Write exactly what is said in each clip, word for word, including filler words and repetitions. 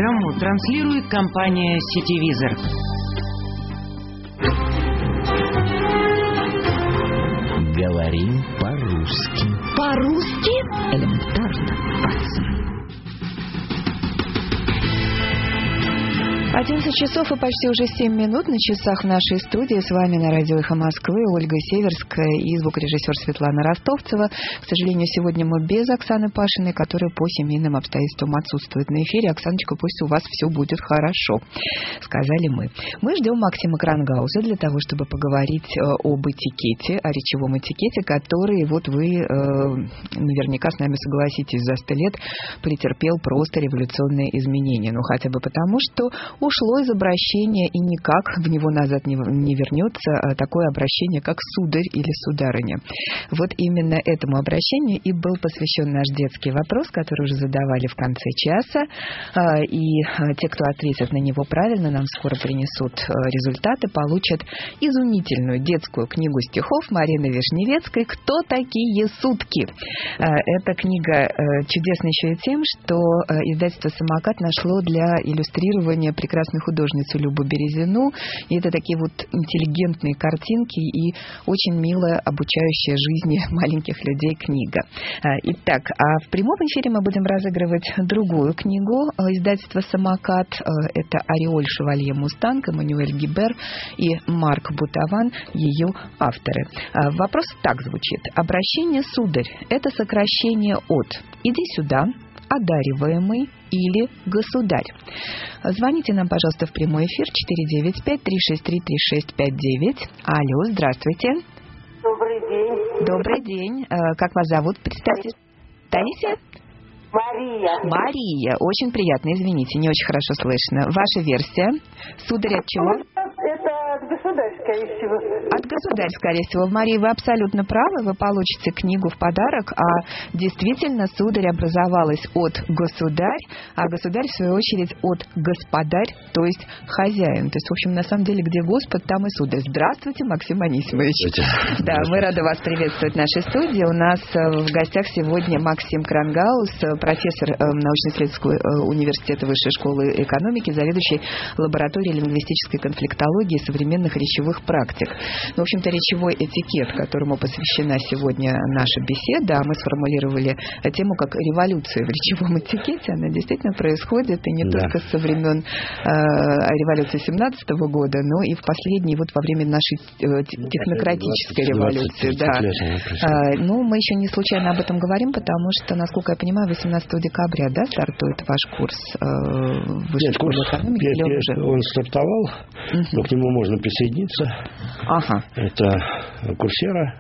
программу транслирует компания «Сетевизор». Говорим по-русски. По-русски? Элементарно, пацан. одиннадцать часов и почти уже семь минут на часах в нашей студии. С вами на радио «Эхо Москвы» Ольга Северская и звукорежиссер Светлана Ростовцева. К сожалению, сегодня мы без Оксаны Пашиной, которая по семейным обстоятельствам отсутствует на эфире. Оксаночка, пусть у вас все будет хорошо, сказали мы. Мы ждем Максима Крангауза для того, чтобы поговорить об этикете, о речевом этикете, который, вот вы э, наверняка с нами согласитесь, за сто лет претерпел просто революционные изменения. Ну, хотя бы потому, что ушло из обращения и никак в него назад не, не вернется такое обращение, как сударь или сударыня. Вот именно этому обращению и был посвящен наш детский вопрос, который уже задавали в конце часа. И те, кто ответит на него правильно, нам скоро принесут результаты, получат изумительную детскую книгу стихов Марины Вишневецкой «Кто такие сутки?». Эта книга чудесна еще и тем, что издательство «Самокат» нашло для иллюстрирования прекрасную художницу Любу Березину. И это такие вот интеллигентные картинки и очень милая, обучающая жизни маленьких людей книга. Итак, а в прямом эфире мы будем разыгрывать другую книгу издательства «Самокат». Это «Ореоль Шевалье Мустанг», Эммануэль Гибер и Марк Бутаван, ее авторы. Вопрос так звучит. Обращение «сударь» — это сокращение от «иди сюда», «одариваемый» или «государь». Звоните нам, пожалуйста, в прямой эфир четыре девять пять три шесть три три шесть пять девять. Алло, здравствуйте. Добрый день. Добрый день. Как вас зовут? Представьте. Таисия? Мария. Мария. Очень приятно, извините, не очень хорошо слышно. Ваша версия? Сударь от чего? Это от государя, скорее всего. От государя, скорее всего. Мария, вы абсолютно правы. Вы получите книгу в подарок. А действительно, сударь образовалась от государь, а государь, в свою очередь, от господарь, то есть хозяин. То есть, в общем, на самом деле, где Господь, там и сударь. Здравствуйте, Максим Анисимович. Да, мы рады вас приветствовать в нашей студии. У нас в гостях сегодня Максим Крангаус, профессор научно-исследовательского университета Высшей школы экономики, заведующий лабораторией лингвистической конфликтологии и современных речевых практик. Ну, в общем-то, речевой этикет, которому посвящена сегодня наша беседа, а мы сформулировали тему как революция в речевом этикете. Она действительно происходит и не да. только со времен э, революции семнадцатого года, но и в последние, вот во время нашей э, технократической революции. Да. Э, ну, мы еще не случайно об этом говорим, потому что, насколько я понимаю, восемнадцатого декабря, да, стартует ваш курс э, в Высшей школе экономики? Нет, нет, он стартовал, угу. но к нему можно присоединиться. Ага. Это Курсера.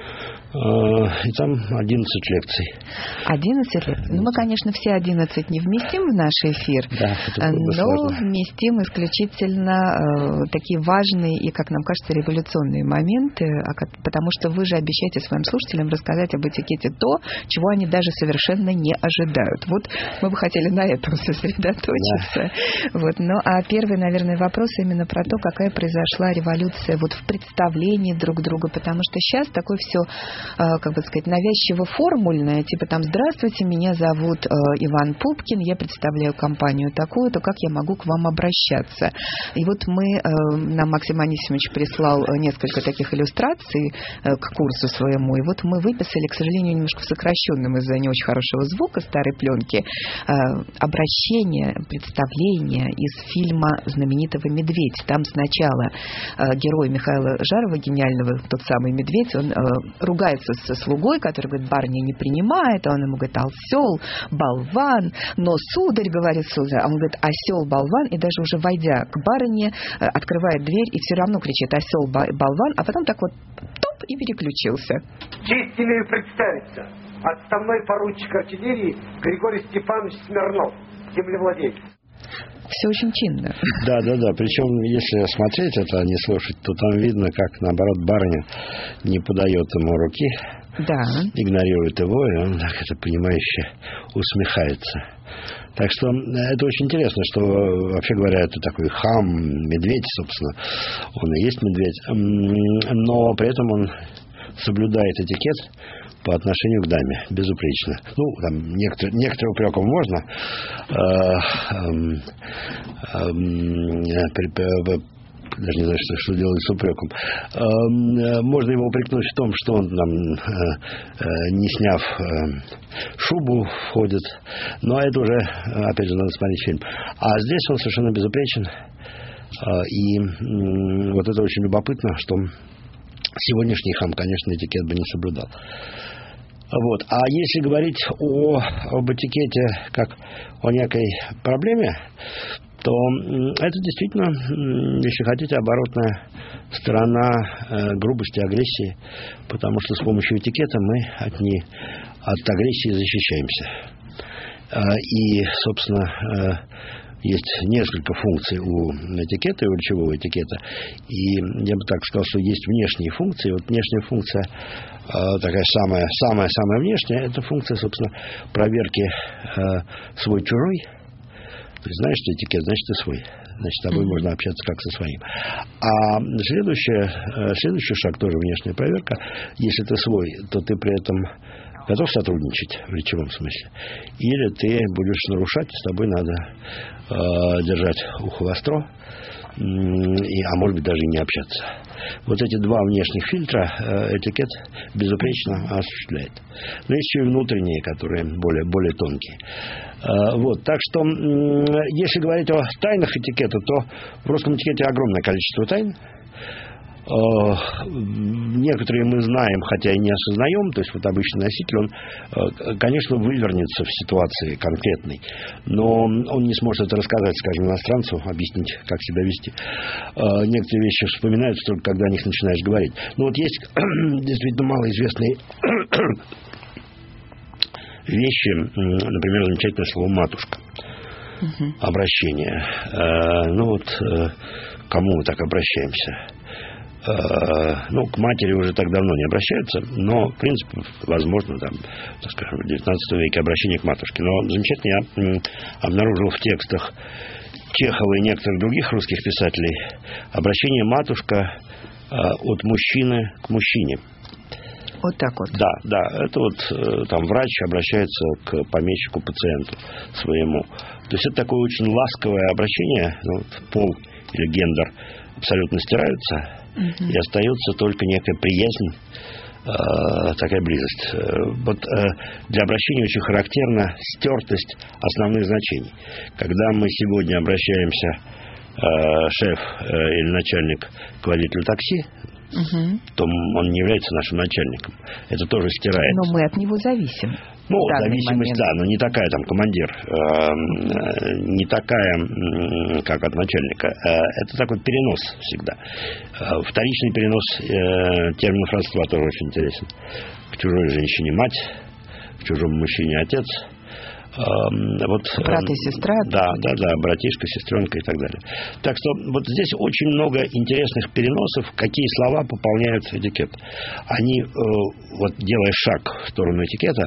И там одиннадцать лекций. одиннадцать лекций. Ну, мы, конечно, все одиннадцать не вместим в наш эфир, да, но сложно. вместим исключительно э, такие важные и, как нам кажется, революционные моменты, потому что вы же обещаете своим слушателям рассказать об этикете то, чего они даже совершенно не ожидают. Вот мы бы хотели на этом сосредоточиться. Да. Вот. Ну, а первый, наверное, вопрос именно про то, какая произошла революция вот в представлении друг друга, потому что сейчас такое все, как бы сказать, навязчиво формульное, типа там «Здравствуйте, меня зовут э, Иван Пупкин, я представляю компанию такую-то, как я могу к вам обращаться?» И вот мы, э, нам Максим Анисимович прислал несколько таких иллюстраций э, к курсу своему, и вот мы выписали, к сожалению, немножко в сокращенном из-за не очень хорошего звука старой пленки, э, обращение, представление из фильма знаменитого «Медведь». Там сначала э, герой Михаила Жарова, гениального, тот самый медведь, он э, ругает со слугой, который говорит, барыня не принимает, а он ему говорит, осел, болван, но сударь, говорит сударь, а он говорит, осел, болван, и даже уже войдя к барыне, открывает дверь и все равно кричит, осел, болван, а потом так вот топ и переключился. Честь имею представиться. Отставной поручик артиллерии Григорий Степанович Смирнов, землевладелец. Все очень чинно. Да, да, да. Причем, если смотреть это, а не слушать, то там видно, как, наоборот, барыня не подает ему руки, да. игнорирует его, и он так это понимающе усмехается. Так что это очень интересно, что, вообще говоря, это такой хам, медведь, собственно, он и есть медведь, но при этом он соблюдает этикет по отношению к даме, безупречно. Ну, там некоторые, некоторые упреков можно. Даже не знаю, что, что делать с упреком. Можно его упрекнуть в том, что он там, не сняв шубу, входит. Но это уже, опять же, надо смотреть фильм. А здесь он совершенно безупречен. И вот это очень любопытно, что сегодняшний хам, конечно, этикет бы не соблюдал. Вот. А если говорить о, об этикете как о некой проблеме, то это действительно, если хотите, оборотная сторона э, грубости, агрессии, потому что с помощью этикета мы от, не, от агрессии защищаемся. Э, и, собственно, э, есть несколько функций у этикета и у речевого этикета. И я бы так сказал, что есть внешние функции. Вот внешняя функция, э, такая самая, самая, самая внешняя, это функция, собственно, проверки э, свой-чужой. То есть, знаешь, что этикет, значит, ты свой. Значит, с тобой mm-hmm. можно общаться как со своим. А следующий, следующий шаг, тоже внешняя проверка. Если ты свой, то ты при этом готов сотрудничать в речевом смысле. Или ты будешь нарушать, с тобой надо э, держать ухо востро, э, и, а может быть, даже и не общаться. Вот эти два внешних фильтра э, этикет безупречно осуществляет. Но есть еще и внутренние, которые более, более тонкие. Э, вот, так что, э, если говорить о тайнах этикета, то в русском этикете огромное количество тайн. Некоторые мы знаем, хотя и не осознаем, то есть вот обычный носитель, он, конечно, вывернется в ситуации конкретной, но он не сможет это рассказать, скажем, иностранцу, объяснить, как себя вести. Некоторые вещи вспоминаются только, когда о них начинаешь говорить. Но вот есть действительно малоизвестные вещи, например, замечательное слово «матушка». Угу. Обращение. Ну вот, к кому мы так обращаемся? Ну, к матери уже так давно не обращаются, но, в принципе, возможно, там, так скажем, в девятнадцатом веке обращение к матушке. Но замечательно я обнаружил в текстах Чехова и некоторых других русских писателей обращение «матушка» от мужчины к мужчине. Вот так вот. Да, да. Это вот там врач обращается к помещику, пациенту своему. То есть это такое очень ласковое обращение. Ну, вот, пол или гендер абсолютно стираются, uh-huh. и остается только некая приязнь, э, такая близость. Вот э, для обращения очень характерна стертость основных значений. Когда мы сегодня обращаемся э, шеф э, или начальник к водителю такси, uh-huh. то он не является нашим начальником. Это тоже стирается. Но мы от него зависим. Ну, зависимость, момент. Да, но не такая там командир, э, не такая, как от начальника. Э, это такой перенос всегда. Э, вторичный перенос э, терминов родства тоже очень интересен. К чужой женщине мать, к чужому мужчине отец. Э, вот, брат и сестра. Да, да, да, братишка, сестренка и так далее. Так что вот здесь очень много интересных переносов, какие слова пополняют этикет. Они, э, вот делая шаг в сторону этикета,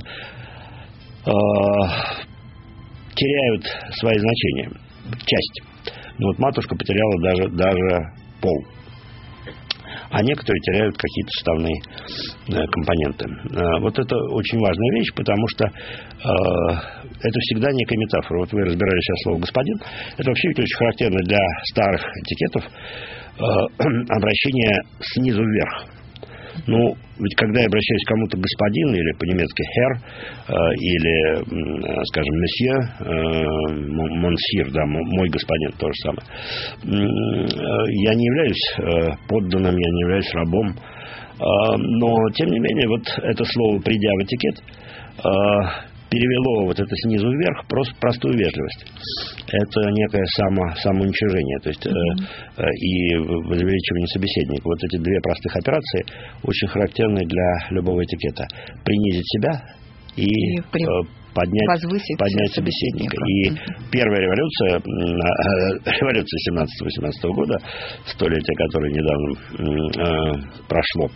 теряют свои значения, часть. Ну вот матушка потеряла даже, даже пол. А некоторые теряют какие-то составные э, компоненты. Э, вот это очень важная вещь, потому что э, это всегда некая метафора. Вот вы разбирали сейчас слово «господин». Это вообще очень характерно для старых этикетов э, обращение снизу вверх. Ну, ведь когда я обращаюсь к кому-то господин, или по-немецки «herr», э, или, э, скажем, «monsieur», э, «monsieur», да, «мой господин», то же самое, э, я не являюсь э, подданным, я не являюсь рабом, э, но, тем не менее, вот это слово, придя в этикет, э, перевело вот это снизу вверх просто простую вежливость. Это некое само, самоуничижение, то есть mm-hmm. э, и возвеличивание собеседника. Вот эти две простых операции очень характерны для любого этикета. Принизить себя и, и при... э, поднять, поднять собеседника. собеседника. И mm-hmm. первая революция, э, революция семнадцатого-восемнадцатого года, столетие, которое недавно э, прошло,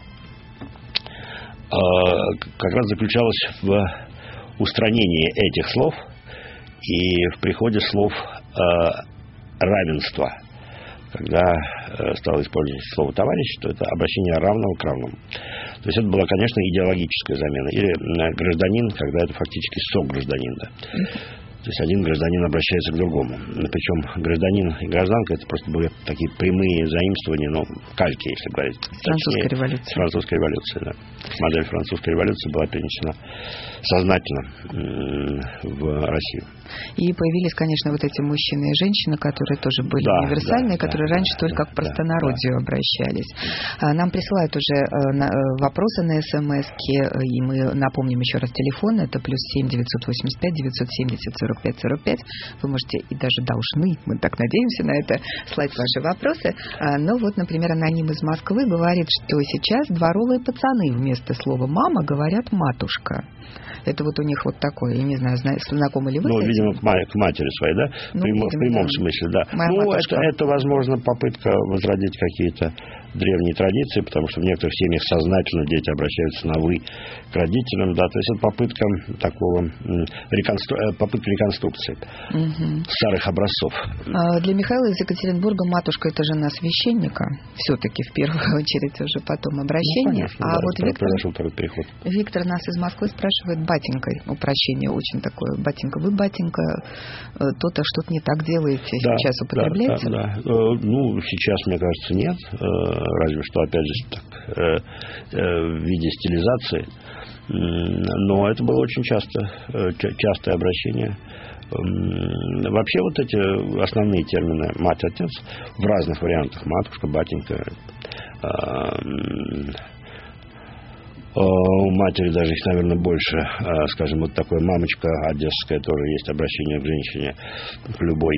э, как раз заключалось в устранение этих слов и в приходе слов э, равенства. когда стал использовать слово «товарищ», то это обращение равного к равному. То есть это была, конечно, идеологическая замена. Или гражданин, когда это фактически согражданин. Да. То есть один гражданин обращается к другому. Причем гражданин и гражданка — это просто были такие прямые заимствования, ну, кальки, если говорить. Французская революция. Французская революция, да. Модель французской революции была перенесена сознательно в Россию. И появились, конечно, вот эти мужчины и женщины, которые тоже были да, универсальные, да, которые да, раньше да, только к простонародью да. обращались. Нам присылают уже вопросы на СМС-ки, и мы напомним еще раз телефон, это плюс семь девятьсот восемьдесят пять девятьсот семьдесят сорок пять сорок пять. Вы можете и даже должны, мы так надеемся на это, слать ваши вопросы. Но вот, например, аноним из Москвы говорит, что сейчас дворовые пацаны вместо слова «мама» говорят «матушка». Это вот у них вот такое, я не знаю, знакомы ли вы? Ну, с этим? видимо, к матери своей, да? Ну, Прямо, видимо, в прямом да. смысле, да. Моя ну, это, это, возможно, попытка возродить какие-то древние традиции, потому что в некоторых семьях сознательно дети обращаются на «вы» к родителям, да, то есть это попытка такого, реконстру... попытка реконструкции угу. старых образцов. А для Михаила из Екатеринбурга матушка — это жена священника, все-таки в первую очередь, уже потом обращение. Ну, конечно, а да, вот Виктор, произошел второй переход. Виктор нас из Москвы спрашивает батенькой, упрощение очень такое, батенька, вы, батенька, то-то что-то не так делаете, да, сейчас употребляется? Да, да, да. Ну, сейчас, мне кажется, нет. Разве что, опять же, так, э, э, в виде стилизации. Но это было очень часто, э, частое обращение. Э, вообще вот эти основные термины «мать», «отец» в разных вариантах: матушка, батенька, э, у матери даже их, наверное, больше, скажем, вот такое мамочка одесская, тоже есть обращение к женщине, к любой.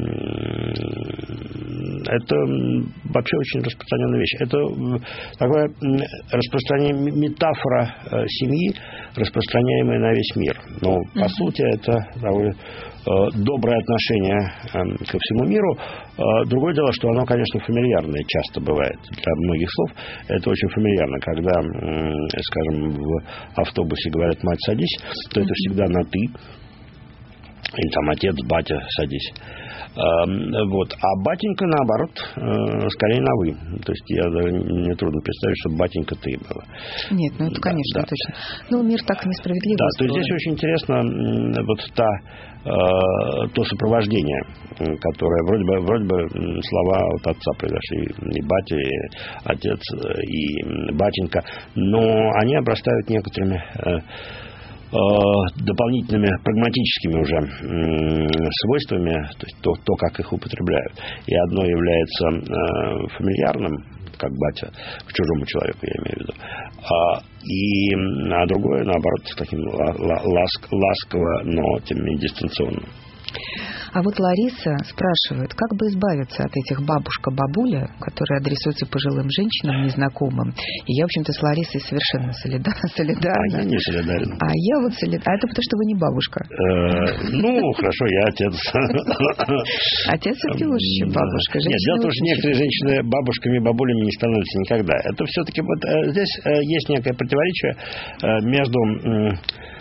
Это вообще очень распространенная вещь. Это такое распространение, метафора семьи, распространяемая на весь мир. Но, по сути, это такое доброе отношение ко всему миру. Другое дело, что оно, конечно, фамильярное часто бывает. Для многих слов это очень фамильярно. Когда, скажем, в автобусе говорят «мать, садись», то это всегда на «ты». Или там «отец, батя, садись». Вот. А батенька, наоборот, скорее на «вы». То есть я даже не трудно представить, что батенька «ты» было. Нет, ну это, конечно, да. точно. Ну, мир так несправедлив. Да, то есть здесь очень интересно вот та, э, то сопровождение, которое вроде бы, вроде бы слова от отца произошли, и батя, и отец, и батенька, но они обрастают некоторыми э, дополнительными прагматическими уже свойствами, то есть то, то, как их употребляют. И одно является э, фамильярным, как батя, к чужому человеку, я имею в виду, а, и, а другое, наоборот, таким ласк, ласково, но тем не менее дистанционным. А вот Лариса спрашивает, как бы избавиться от этих бабушка-бабуля, которые адресуются пожилым женщинам, незнакомым. И я, в общем-то, с Ларисой совершенно солидарна. А я не солидарен. А я вот солидарна. А это потому, что вы не бабушка. Ну, хорошо, я отец. Отец все-таки лучше, чем бабушка. Нет, дело в том, что некоторые женщины бабушками и бабулями не становятся никогда. Это все-таки вот здесь есть некое противоречие между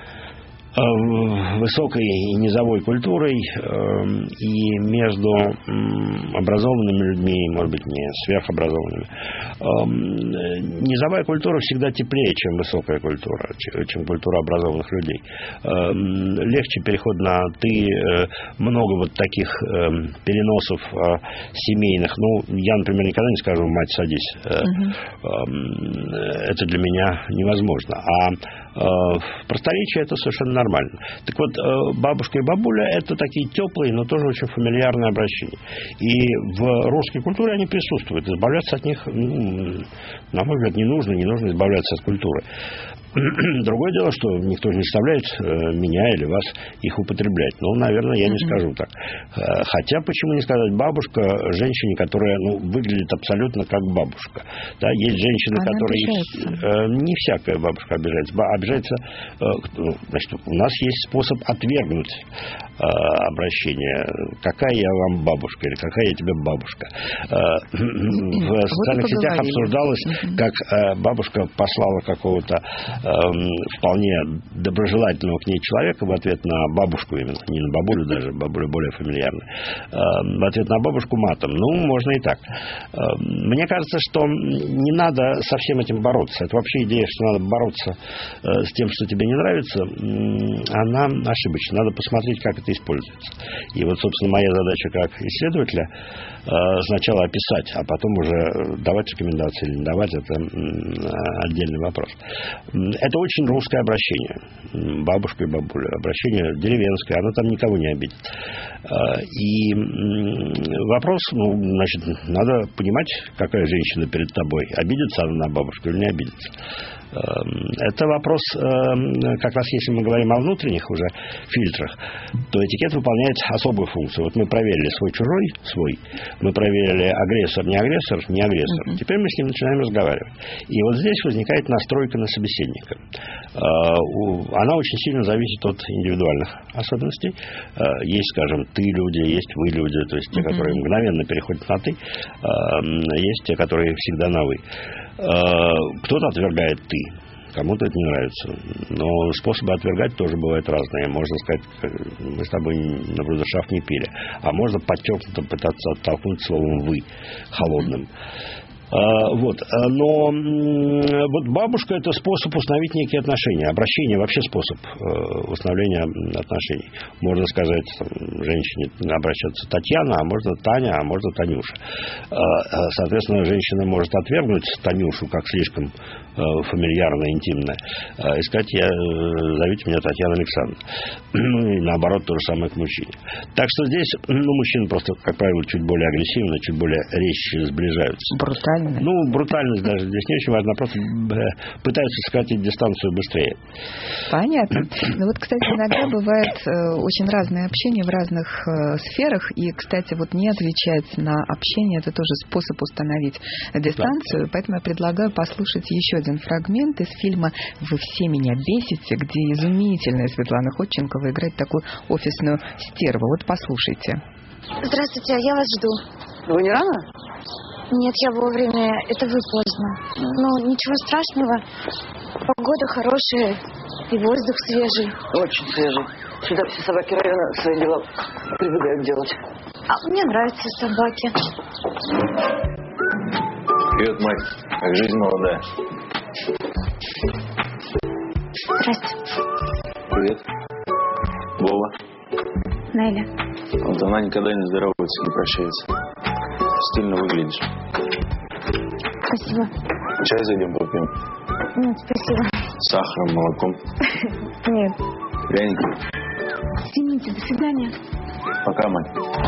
высокой и низовой культурой и между образованными людьми, может быть, не сверхобразованными. Низовая культура всегда теплее, чем высокая культура, чем культура образованных людей. Легче переход на «ты», много вот таких переносов семейных. Ну, я, например, никогда не скажу «мать, садись». Угу. Это для меня невозможно. А в просторечии это совершенно нормально. Так вот, бабушка и бабуля — это такие теплые, но тоже очень фамильярные обращения. И в русской культуре они присутствуют. Избавляться от них, ну, на мой взгляд, не нужно, не нужно избавляться от культуры. Другое дело, что никто не заставляет меня или вас их употреблять. Ну, наверное, я не скажу так. Хотя, почему не сказать бабушка женщине, которая, ну, выглядит абсолютно как бабушка. Да, есть женщины, она которые... Обижается. Не всякая бабушка обижается. Обижается... Значит, у нас есть способ отвергнуть обращение. Какая я вам бабушка? Или какая я тебе бабушка? В социальных сетях обсуждалось, как бабушка послала какого-то вполне доброжелательного к ней человека в ответ на бабушку именно, не на бабулю даже, бабуля более фамильярная, в ответ на бабушку матом. Ну, можно и так. Мне кажется, что не надо со всем этим бороться. Это вообще идея, что надо бороться с тем, что тебе не нравится, она ошибочна. Надо посмотреть, как это используется. И вот, собственно, моя задача как исследователя сначала описать, а потом уже давать рекомендации или не давать, это отдельный вопрос. Это очень русское обращение. Бабушка и бабуля. Обращение деревенское, оно там никого не обидит. И вопрос, ну, значит, надо понимать, какая женщина перед тобой. Обидится она на бабушку или не обидится. Это вопрос, как раз если мы говорим о внутренних уже фильтрах, то этикет выполняет особую функцию. Вот мы проверили свой-чужой, свой. Мы проверили агрессор, не агрессор, не агрессор. Uh-huh. Теперь мы с ним начинаем разговаривать. И вот здесь возникает настройка на собеседника. Она очень сильно зависит от индивидуальных особенностей. Есть, скажем, ты люди, есть вы люди, то есть те, uh-huh. которые мгновенно переходят на ты, есть те, которые всегда на вы. Кто-то отвергает ты, кому-то это не нравится. Но способы отвергать тоже бывают разные. Можно сказать, мы с тобой на брудершафт не пили. А можно подчеркнуто пытаться оттолкнуть словом «вы», холодным. Вот. Но вот бабушка – это способ установить некие отношения. Обращение – вообще способ установления отношений. Можно сказать там, женщине обращаться Татьяна, а можно Таня, а можно Танюша. Соответственно, женщина может отвергнуть Танюшу как слишком фамильярно, интимно, и сказать, я, зовите меня Татьяна Александровна. И наоборот, то же самое к мужчине. Так что здесь ну, мужчины просто, как правило, чуть более агрессивно, чуть более резче сближаются. Брутально. Ну, брутальность даже здесь не очень важна, просто пытаются сократить дистанцию быстрее. Понятно. Ну вот, кстати, иногда бывает э, очень разное общение в разных э, сферах, и, кстати, вот не отвечать на общение, это тоже способ установить дистанцию, да. Поэтому я предлагаю послушать еще один фрагмент из фильма «Вы все меня бесите», где изумительная Светлана Ходченкова играет такую офисную стерву. Вот послушайте. Здравствуйте, я вас жду. Вы не рано? Нет, я вовремя. Это вы поздно. Ну, ничего страшного. Погода хорошая и воздух свежий. Очень свежий. Сюда все собаки района свои дела прибегают делать. А мне нравятся собаки. Привет, мать. Как жизнь молодая? Здрасте. Привет. Вова. Неля. Вот она никогда не здоровается, не прощается. Стильно выглядишь. Спасибо. Чай зайдем попьем? Нет, спасибо. С сахаром, молоком? Нет. Пряники? Извините, до свидания. Пока, мать.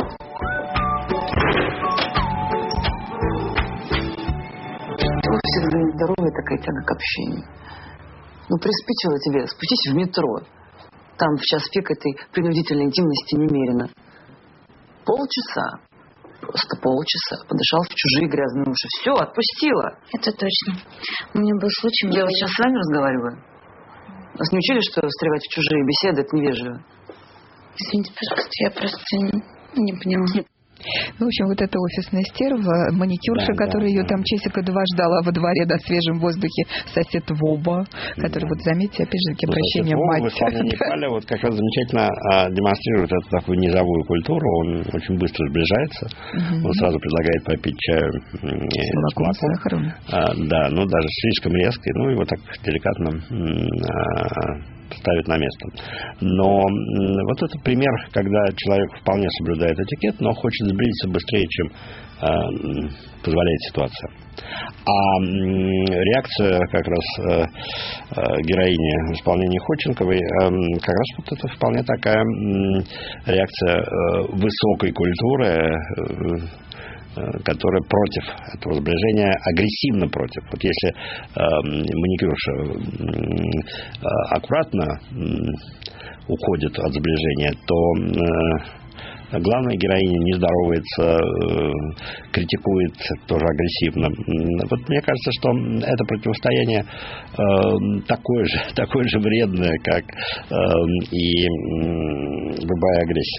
Вы всегда нездоровая такая тяга к общению. Ну, приспичило тебе, спустись в метро. Там в час пик этой принудительной интимности немерено. Полчаса. Просто полчаса. Подышал в чужие грязные уши. Все, отпустила. Это точно. У меня был случай... Я вот сейчас с вами разговариваю. Нас не учили, что встревать в чужие беседы — это невежливо? Извините, пожалуйста, я просто не, не поняла. Ну, в общем, вот эта офисная стерва, маникюрша, да, которая да, ее да. там часика два ждала во дворе на свежем воздухе, сосед Воба, который, да. вот заметьте, опять же, таки, обращение Воба мать. в исполнении Паля вот как раз замечательно а, демонстрирует эту такую низовую культуру. Он очень быстро сближается. Угу. Он сразу предлагает попить чаю с молоком, с сахаром. А, да, ну даже слишком резкий, ну его так деликатно а, ставит на место. Но вот это пример, когда человек вполне соблюдает этикет, но хочет сблизиться быстрее, чем э, позволяет ситуация. А э, реакция как раз э, э, героини в исполнении Ходченковой, э, как раз вот это вполне такая э, реакция э, высокой культуры, э, которая против этого сближения, агрессивно против. Вот если э, маникюрша э, аккуратно э, уходит от сближения, то э, главная героиня не здоровается, э, критикует тоже агрессивно. Вот мне кажется, что это противостояние э, такое же, такое же вредное, как э, и э, любая агрессия.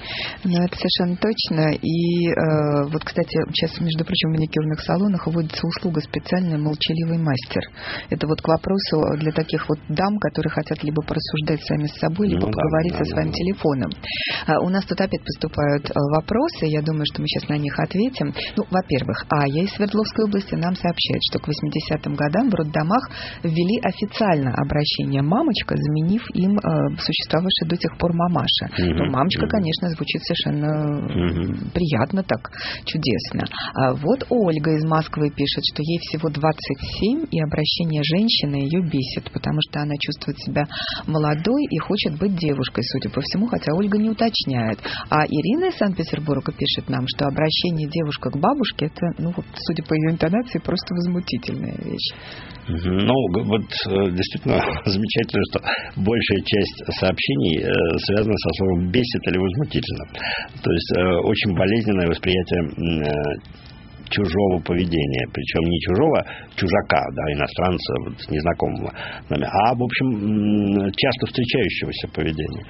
Ну, это совершенно точно. И э, вот, кстати, сейчас, между прочим, в маникюрных салонах вводится услуга специальная «Молчаливый мастер». Это вот к вопросу для таких вот дам, которые хотят либо порассуждать сами с собой, либо ну, поговорить да, со своим да. телефоном. А, у нас тут опять поступают вопросы. Я думаю, что мы сейчас на них ответим. Ну, во-первых, Ая из Свердловской области нам сообщает, что к восьмидесятым годам в роддомах ввели официально обращение «мамочка», заменив им э, существовавшее до тех пор «мамаша». Mm-hmm. Но «мамочка», mm-hmm. конечно, звучит совершенно mm-hmm. приятно так, чудесно. А вот Ольга из Москвы пишет, что ей всего двадцать семь, и обращение женщины ее бесит, потому что она чувствует себя молодой и хочет быть девушкой, судя по всему, хотя Ольга не уточняет. А Ирина из Санкт-Петербурга пишет нам, что обращение девушка к бабушке, это, ну, вот, судя по ее интонации, просто возмутительная вещь. Ну, вот действительно замечательно, что большая часть сообщений связана со словом «бесит» или «возмутительно». То есть очень болезненное восприятие чужого поведения, причем не чужого, чужака, да, иностранца, вот, незнакомого нами, а, в общем, часто встречающегося поведения.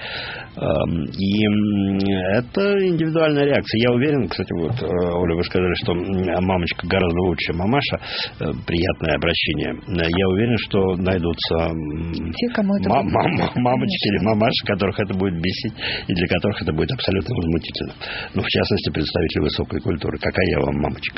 И это индивидуальная реакция. Я уверен, кстати, вот, Оля, вы сказали, что мамочка гораздо лучше мамаша, приятное обращение. Я уверен, что найдутся те, кому это м- м- мамочки или мамаши, которых это будет бесить, и для которых это будет абсолютно возмутительно. Ну, в частности, представители высокой культуры. Какая я вам мамочка?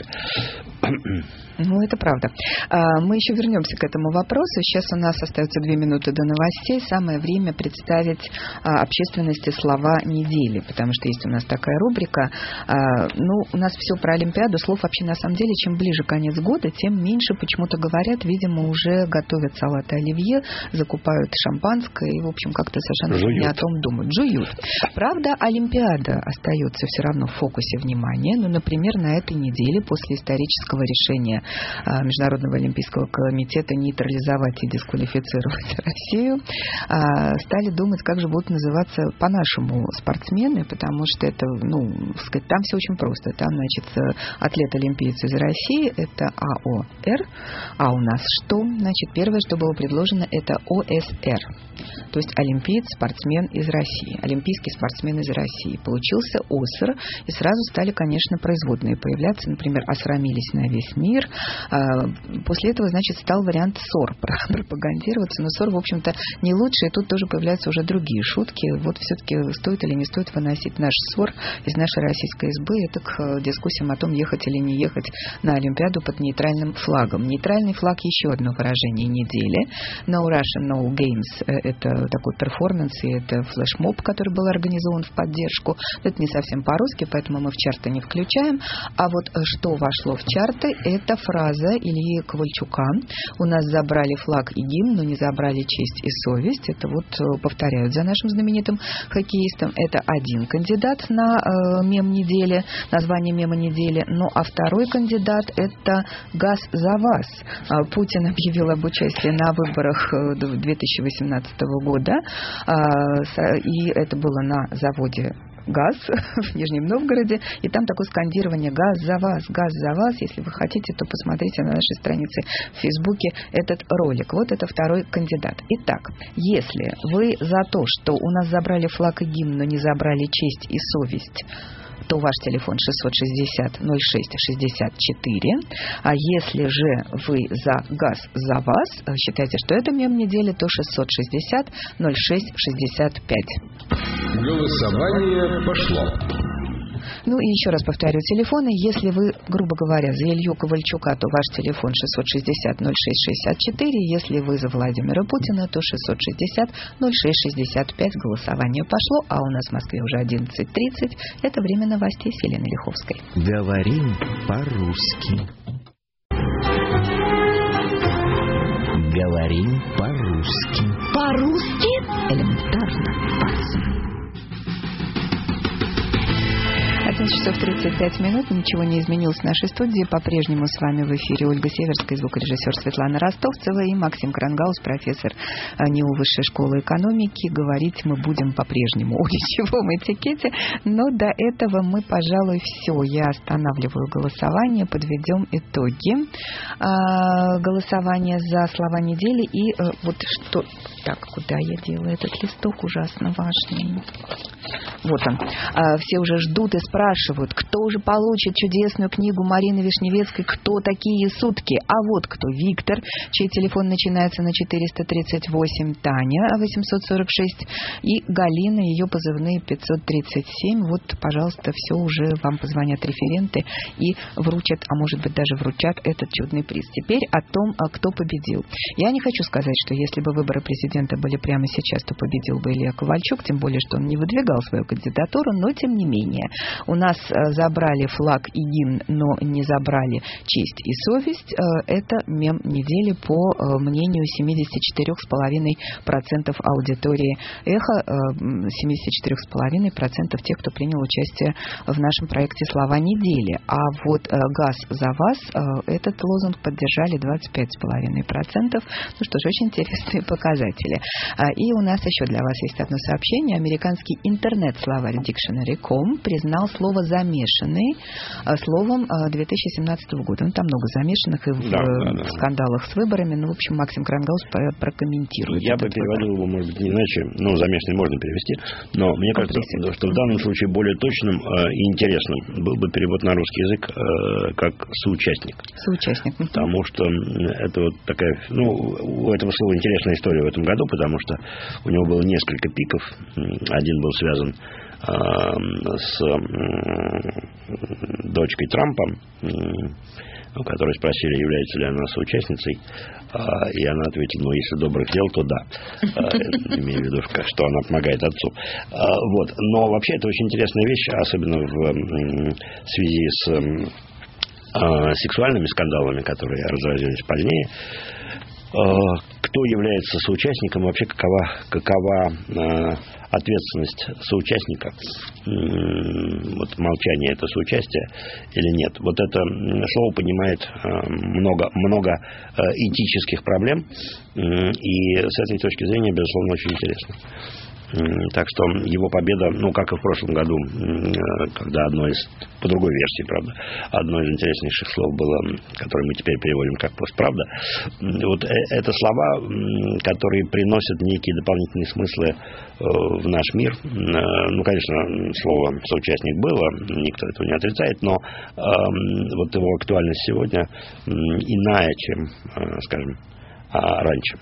Ну, это правда. Мы еще вернемся к этому вопросу. Сейчас у нас остается две минуты до новостей. Самое время представить общественности слова недели, потому что есть у нас такая рубрика. Ну, у нас все про Олимпиаду. Слов вообще на самом деле, чем ближе конец года, тем меньше почему-то говорят. Видимо, уже готовят салаты оливье, закупают шампанское и, в общем, как-то совершенно не о том думают. Жуют. Правда, Олимпиада остается все равно в фокусе внимания. Ну, например, на этой неделе после исторического решения Международного олимпийского комитета нейтрализовать и дисквалифицировать Россию, стали думать, как же будут называться по-нашему спортсмены, потому что это, ну, сказать, там все очень просто. Там, значит, атлет-олимпиец из России, это АОР, а у нас что? Значит, первое, что было предложено, это ОСР, то есть олимпиец, спортсмен из России, олимпийский спортсмен из России. Получился ОСР, и сразу стали, конечно, производные появляться, например, осрамились на весь мир. После этого, значит, стал вариант СОР пропагандироваться, но СОР, в общем-то, не лучше, и тут тоже появляются уже другие шутки. Вот все-таки стоит или не стоит выносить наш СОР из нашей российской избы. Это к дискуссиям о том, ехать или не ехать на Олимпиаду под нейтральным флагом. Нейтральный флаг — еще одно выражение недели. No Russian, No Games — это такой перформанс, и это флешмоб, который был организован в поддержку. Это не совсем по-русски, поэтому мы в чарты не включаем. А вот что вошло в чарты, это фраза Ильи Ковальчука. У нас забрали флаг и гимн, но не забрали честь и совесть. Это вот повторяют за нашим знаменитым хоккеистом. Это один кандидат на э, мем недели, название мема недели. Ну, а второй кандидат — это «Газ за вас». Путин объявил об участии на выборах две тысячи восемнадцатого года. И это было на заводе «ГАЗ» в Нижнем Новгороде, и там такое скандирование «ГАЗ за вас, ГАЗ за вас». Если вы хотите, то посмотрите на нашей странице в Фейсбуке этот ролик. Вот это второй кандидат. Итак, если вы за то, что у нас забрали флаг и гимн, но не забрали честь и совесть, то ваш телефон шестьсот шестьдесят ноль шесть шестьдесят четыре. А если же вы за «ГАЗ за вас», считаете, что это мем недели, то шестьсот шестьдесят ноль шесть шестьдесят пять. Голосование пошло. Ну и еще раз повторю телефоны. Если вы, грубо говоря, за Илью Ковальчука, то ваш телефон шестьсот шестьдесят ноль шесть шестьдесят четыре. Если вы за Владимира Путина, то шестьсот шестьдесят ноль шесть шестьдесят пять. Голосование пошло, а у нас в Москве уже одиннадцать тридцать. Это время новостей с Еленой Лиховской. Говорим по-русски. Говорим по-русски. По-русски? Элементарно. Паца. одиннадцать часов тридцать пять минут. Ничего не изменилось в нашей студии. По-прежнему с вами в эфире Ольга Северская, звукорежиссер Светлана Ростовцева, и Максим Крангаус, профессор НИУ Высшей школы экономики. Говорить мы будем по-прежнему о речевом этикете, но до этого мы, пожалуй, все. Я останавливаю голосование, подведем итоги а, голосования за слова недели. И а, вот что... Так, куда я делаю этот листок ужасно важный? Вот он. А, все уже ждут и спрашивают, кто же получит чудесную книгу Марины Вишневецкой, кто такие сутки. А вот кто: Виктор, чей телефон начинается на четыреста тридцать восемь, Таня восемьсот сорок шесть и Галина, ее позывные пятьсот тридцать семь. Вот, пожалуйста, все уже вам позвонят референты и вручат, а может быть даже вручат этот чудный приз. Теперь о том, кто победил. Я не хочу сказать, что если бы выборы президента были прямо сейчас, то победил бы Илья Ковальчук, тем более, что он не выдвигал свою кандидатуру, но тем не менее. У нас забрали флаг и гимн, но не забрали честь и совесть. Это мем недели по мнению семьдесят четыре целых пять десятых процента аудитории «Эхо», семьдесят четыре целых пять десятых процента тех, кто принял участие в нашем проекте «Слова недели». А вот «Газ за вас», этот лозунг поддержали двадцать пять целых пять десятых процента. Ну что ж, очень интересные показатели. И у нас еще для вас есть одно сообщение. Американский интернет-словарь дикшенери точка ком признал слово «замешанный» словом две тысячи семнадцатого года. Ну, там много замешанных и в, да, да, да. в скандалах с выборами. Ну, в общем, Максим Крангаус прокомментирует. Я бы переводил его, может быть, не иначе. Ну, замешанный можно перевести. Но мне кажется, что в данном случае более точным и интересным был бы перевод на русский язык как «соучастник». Соучастник. Потому что это вот такая... Ну, у этого слова интересная история в этом году, потому что у него было несколько пиков. Один был связан с дочкой Трампа, у которой спросили, является ли она соучастницей, и она ответила: ну, если добрых дел, то да. Имею в виду, что она помогает отцу. Вот. Но вообще это очень интересная вещь, особенно в связи с сексуальными скандалами, которые разразились позднее. Кто является соучастником, вообще какова, какова ответственность соучастника? Вот молчание — это соучастие или нет? Вот это слово понимает много, много этических проблем, и с этой точки зрения, безусловно, очень интересно. Так что его победа, ну, как и в прошлом году, когда одно из, по другой версии, правда, одно из интереснейших слов было, которое мы теперь переводим как просто «правда», вот это слова, которые приносят некие дополнительные смыслы в наш мир. Ну, конечно, слово «соучастник» было, никто этого не отрицает, но вот его актуальность сегодня иная, чем, скажем, раньше.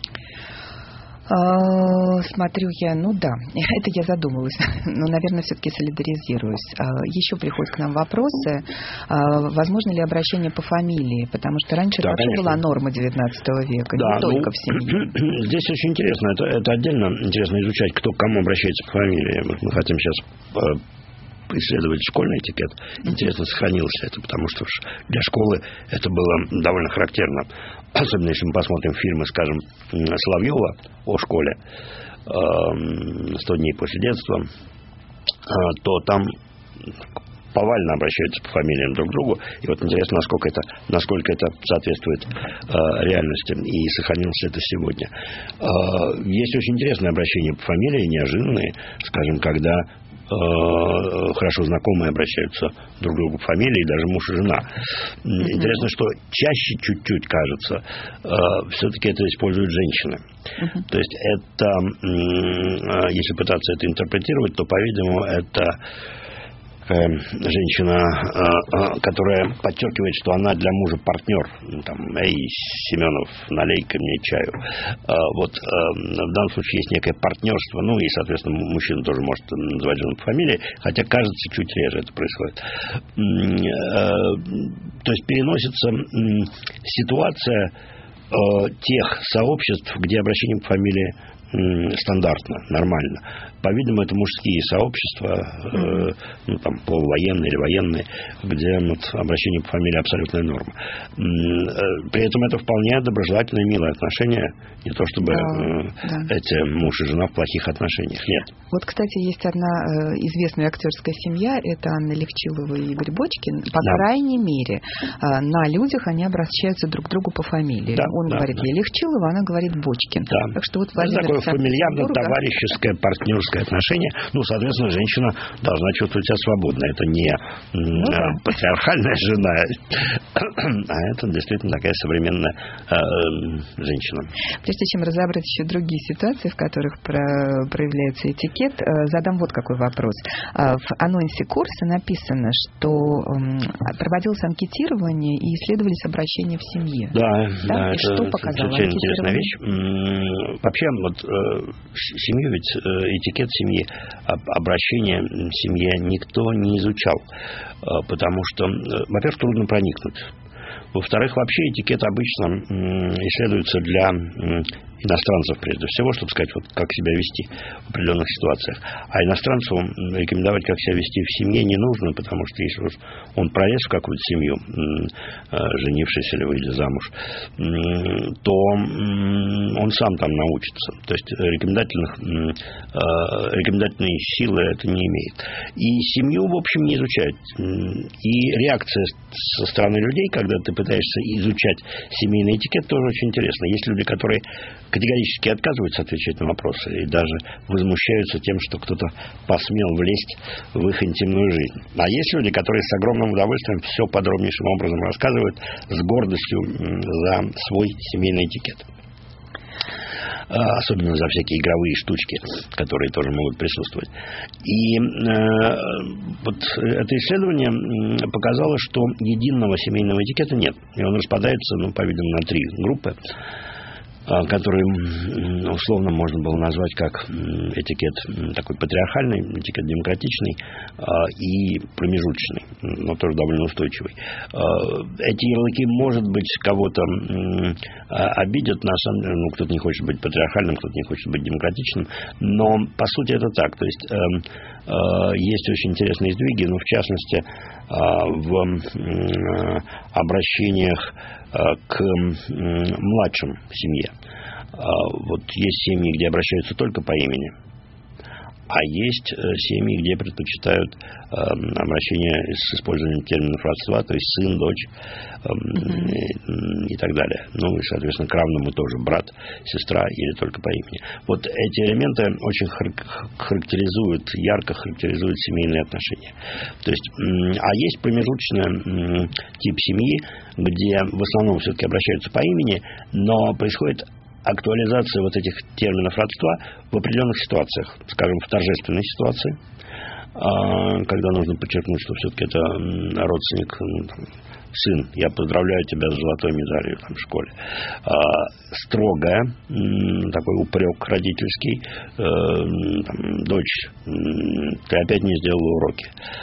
Смотрю я, ну да, это я задумалась, но, наверное, все-таки солидаризируюсь. Еще приходят к нам вопросы, возможно ли обращение по фамилии, потому что раньше да, это вообще была норма девятнадцатого века, да, не только ну, в семье. Здесь очень интересно, это, это отдельно интересно изучать, кто к кому обращается по фамилии. Вот мы хотим сейчас исследовать школьный этикет. Интересно, сохранилось ли это, потому что для школы это было довольно характерно. Особенно если мы посмотрим фильмы, скажем, Соловьева о школе «сто дней после детства», то там повально обращаются по фамилиям друг к другу. И вот интересно, насколько это, насколько это соответствует э, реальности и сохранилось это сегодня. Э, есть очень интересные обращения по фамилии, неожиданные, скажем, когда хорошо знакомые обращаются друг к другу по фамилии, даже муж и жена. Mm-hmm. Интересно, что чаще чуть-чуть, кажется, все-таки это используют женщины. Mm-hmm. То есть это, если пытаться это интерпретировать, то, по-видимому, это женщина, которая подчеркивает, что она для мужа партнер. Там: эй, Семенов, налей-ка мне чаю. Вот в данном случае есть некое партнерство. Ну и, соответственно, мужчина тоже может называть жену по фамилии, хотя, кажется, чуть реже это происходит. То есть переносится ситуация тех сообществ, где обращение по фамилии стандартно, нормально. По-видимому, это мужские сообщества, э, ну, там, полувоенные или военные, где вот, обращение по фамилии абсолютная норма. При этом это вполне доброжелательное, милое отношение, не то чтобы да, э, да. эти муж и жена в плохих отношениях. Нет. Вот, кстати, есть одна э, известная актерская семья, это Анна Левчилова и Игорь Бочкин. По да. крайней мере, э, на людях они обращаются друг к другу по фамилии. Да, Он да, говорит да. Левчилова, она говорит Бочкин. Да. Так что вот Владимир такое фамильярно-товарищеское, партнерское отношение. Ну, соответственно, женщина должна чувствовать себя свободно. Это не ну, да. патриархальная жена, а это действительно такая современная э, женщина. Прежде чем разобрать еще другие ситуации, в которых про, проявляется этикет, э, задам вот какой вопрос. Э, в анонсе курса написано, что э, проводилось анкетирование и исследовались обращения в семье. Да, да, да, и это что показало очень интересная вещь. Вообще, вот э, семью ведь, э, этикет семьи, обращение в семье никто не изучал, э, потому что, э, во-первых, трудно проникнуть. Во-вторых, вообще этикет обычно м, исследуется для м, иностранцев, прежде всего, чтобы сказать, вот, как себя вести в определенных ситуациях. А иностранцу рекомендовать, как себя вести в семье, не нужно, потому что если уж он пролез в какую-то семью, м, э, женившись или выйдя замуж, м, то м, он сам там научится. То есть рекомендательных, м, э, рекомендательной силы это не имеет. И семью, в общем, не изучают. И реакция со стороны людей, когда ты пытаешься изучать семейный этикет, тоже очень интересно. Есть люди, которые категорически отказываются отвечать на вопросы и даже возмущаются тем, что кто-то посмел влезть в их интимную жизнь. А есть люди, которые с огромным удовольствием все подробнейшим образом рассказывают с гордостью за свой семейный этикет. Особенно за всякие игровые штучки, которые тоже могут присутствовать. И э, вот это исследование показало, что единого семейного этикета нет. И он распадается, ну, по-видимому, на три группы, который условно можно было назвать как этикет такой патриархальный, этикет демократичный и промежуточный, но тоже довольно устойчивый. Эти ярлыки, может быть, кого-то обидят, на самом деле, ну, кто-то не хочет быть патриархальным, кто-то не хочет быть демократичным, но по сути это так. То есть есть очень интересные сдвиги, но в частности в обращениях к младшим в семье. Вот есть семьи, где обращаются только по имени, а есть семьи, где предпочитают обращение с использованием терминов родства, то есть сын, дочь mm-hmm. и так далее. Ну и, соответственно, к равному тоже брат, сестра или только по имени. Вот эти элементы очень характеризуют, ярко характеризуют семейные отношения. То есть, а есть промежуточный тип семьи, где в основном все-таки обращаются по имени, но происходит актуализация вот этих терминов родства в определенных ситуациях, скажем, в торжественной ситуации, когда нужно подчеркнуть, что все-таки это родственник, ну, там, сын, я поздравляю тебя с золотой медалью там, в школе. Строгая, такой упрек родительский, там, дочь, ты опять не сделала уроки.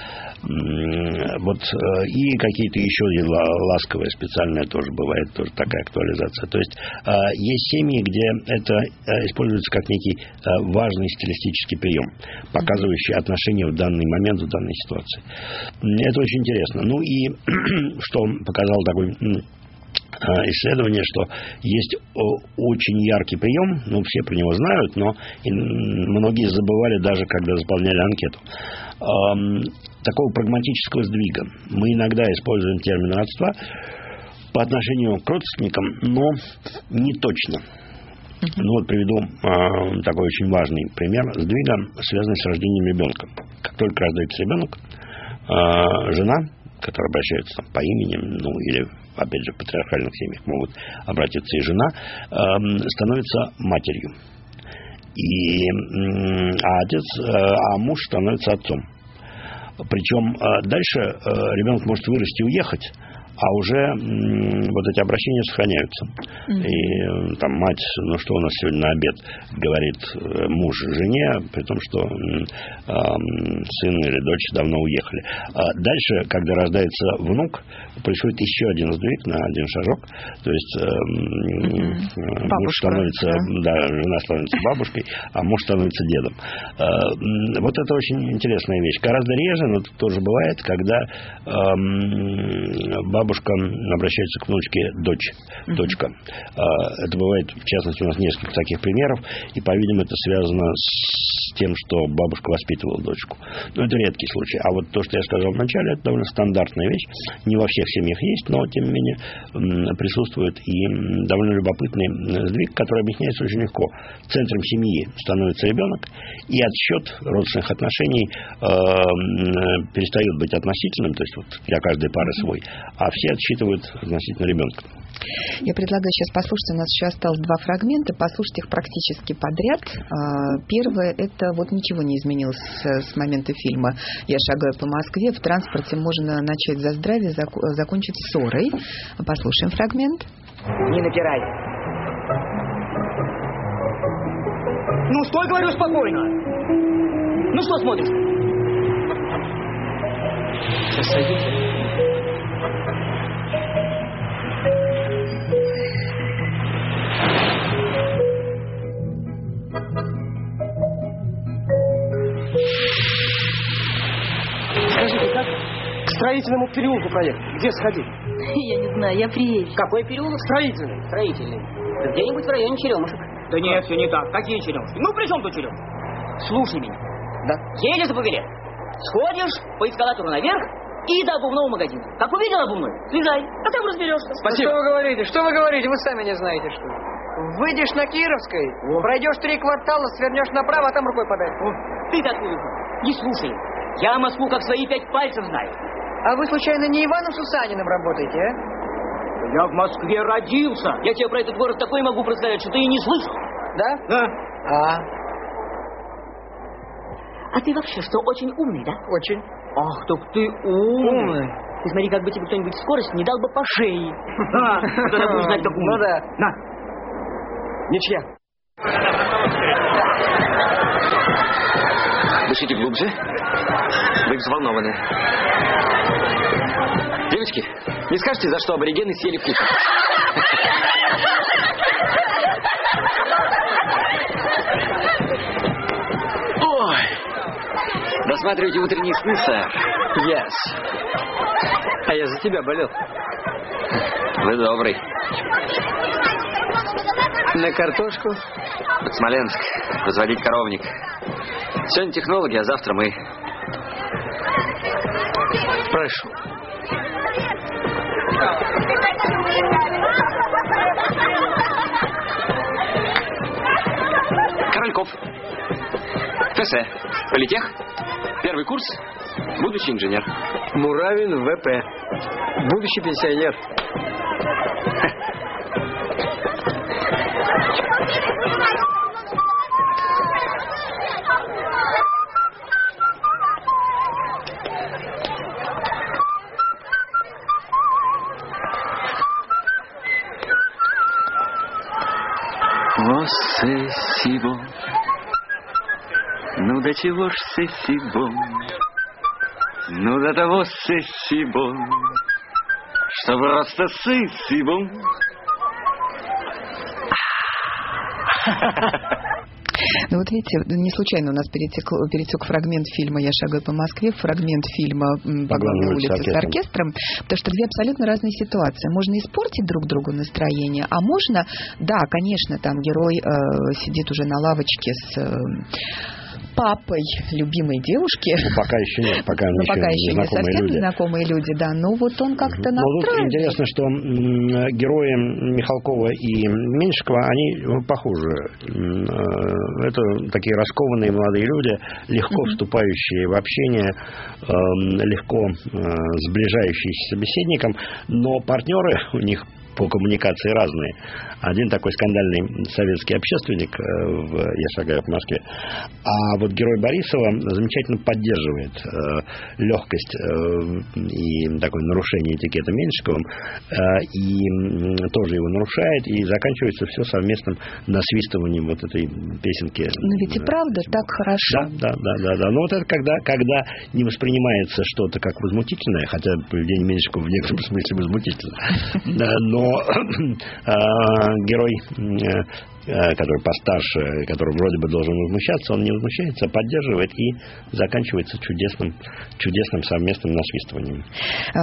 Вот, и какие-то еще ласковые, специальные тоже бывает, тоже такая актуализация. То есть есть семьи, где это используется как некий важный стилистический прием, показывающий отношения в данный момент, в данной ситуации. Это очень интересно. Ну и что показал такой исследование, что есть очень яркий прием, ну, все про него знают, но многие забывали даже, когда заполняли анкету. Такого прагматического сдвига. Мы иногда используем термин родства по отношению к родственникам, но не точно. Uh-huh. Ну вот приведу э, такой очень важный пример сдвига, связанный с рождением ребенка. Как только рождается ребенок, э, жена, которая обращается там, по имени, ну или опять же в патриархальных семьях могут обратиться и жена, э, становится матерью. И, э, а отец, э, а муж становится отцом. Причем дальше ребенок может вырасти и уехать, а уже вот эти обращения сохраняются. Mm-hmm. И там мать, ну что у нас сегодня на обед, говорит муж жене, при том, что э, сын или дочь давно уехали. А дальше, когда рождается внук, происходит еще один сдвиг на один шажок. То есть э, mm-hmm. муж становится, да? Да, жена становится бабушкой, а муж становится дедом. Э, вот это очень интересная вещь. Гораздо реже, но это тоже бывает, когда э, бабушка бабушка обращается к внучке дочь, дочка. Это бывает, в частности, у нас несколько таких примеров, и, по-видимому, это связано с тем, что бабушка воспитывала дочку. Но это редкий случай. А вот то, что я сказал вначале, это довольно стандартная вещь. Не во всех семьях есть, но, тем не менее, присутствует и довольно любопытный сдвиг, который объясняется очень легко. Центром семьи становится ребенок, и отсчет родственных отношений э, перестает быть относительным, то есть вот для каждой пары свой, а все отсчитывают относительно ребенка. Я предлагаю сейчас послушать, у нас еще осталось два фрагмента, послушать их практически подряд. Первое, это вот ничего не изменилось с момента фильма «Я шагаю по Москве». В транспорте можно начать за здравие, закончить ссорой. Послушаем фрагмент. Не напирай. Ну, стой, говорю, спокойно. Ну, что смотришь? Сейчас сойдите. Скажите, как к строительному переулку проехать? Где сходить? Я не знаю, я приезжу. Какой переулок? Строительный. Строительный. Да где-нибудь в районе Черемушек. Да нет, все не так. Какие Черемушки? Ну, при чем тут Черемушки? Слушай меня. Да? Едешь по билет. Сходишь по эскалатору наверх и до обувного магазина. Как увидел обувной, слезай, а там разберешься. Спасибо. Что вы говорите? Что вы говорите? Вы сами не знаете, что ли? Выйдешь на Кировской, О. пройдешь три квартала, свернешь направо, а там рукой подать. Ты-то откуда? Не слушай. Я Москву как свои пять пальцев знаю. А вы, случайно, не Иваном Сусаниным работаете, а? Я в Москве родился. Я тебе про этот город такой могу представить, что ты и не слышал. Да? Да. А. А ты вообще что, очень умный, да? Очень. Ах, так ты умный. Умный. Ты смотри, как бы тебе кто-нибудь скорость не дал бы по шее. А, тогда будешь знать, как умный. Ну да. На. Ничья. Дышите глубже. Вы взволнованы. Девочки, не скажете, за что аборигены съели птицу? Ой! Досматривайте утренние сны, сэр. Yes. А я за тебя болел. Вы добрый. На картошку? Под Смоленск. Разводить коровник. Сегодня технологи, а завтра мы. Прошу. Корольков. ФС. Политех. Первый курс. Будущий инженер. Муравин ВП. Будущий пенсионер. Você se bom. Ну до чего ж сессибон? Ну до того сессибон, что просто сессибон. Ну вот видите, не случайно у нас перетек, перетек фрагмент фильма «Я шагаю по Москве», фрагмент фильма «По главной улице» с оркестром, потому что две абсолютно разные ситуации. Можно испортить друг другу настроение, а можно, да, конечно, там герой э, сидит уже на лавочке с... Э, папой любимой девушки. Ну, пока еще нет, пока, ну, еще, пока еще не совсем люди. знакомые люди, да. Но вот он как-то ну, настраивает. Интересно, что герои Михалкова и Меньшикова, они похожи. Это такие раскованные молодые люди, легко uh-huh. вступающие в общение, легко сближающиеся с собеседником, но партнеры у них по коммуникации разные. Один такой скандальный советский общественник в «Я шагаю по Москве». А вот герой Борисова замечательно поддерживает э, легкость э, и такое нарушение этикета Меньшиковым, э, и э, тоже его нарушает, и заканчивается все совместным насвистыванием вот этой песенки. Но ведь и правда так хорошо. Да, да, да, да, да. Но вот это когда, когда не воспринимается что-то как возмутительное, хотя поведение Меньшикова в некотором смысле возмутительно, но герой, который постарше, который вроде бы должен возмущаться, он не возмущается, а поддерживает, и заканчивается чудесным, чудесным совместным насвистыванием.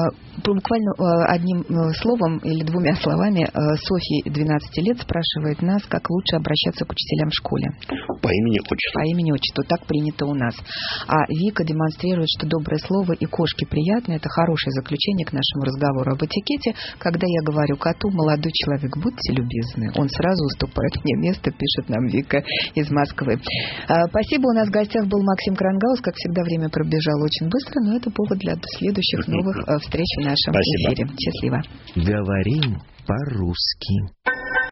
буквально одним словом или двумя словами, Софья, двенадцати лет, спрашивает нас, как лучше обращаться к учителям в школе. По имени отчеству. По имени отчеству. Так принято у нас. А Вика демонстрирует, что доброе слово и кошке приятно. Это хорошее заключение к нашему разговору об этикете. Когда я говорю коту: молодой человек, будьте любезны, он сразу уступает мне место, пишет нам Вика из Москвы. Спасибо. У нас в гостях был Максим Крангаус. Как всегда, время пробежало очень быстро, но это повод для следующих новых встреч в нашем Спасибо. эфире. Счастливо. Говорим по-русски.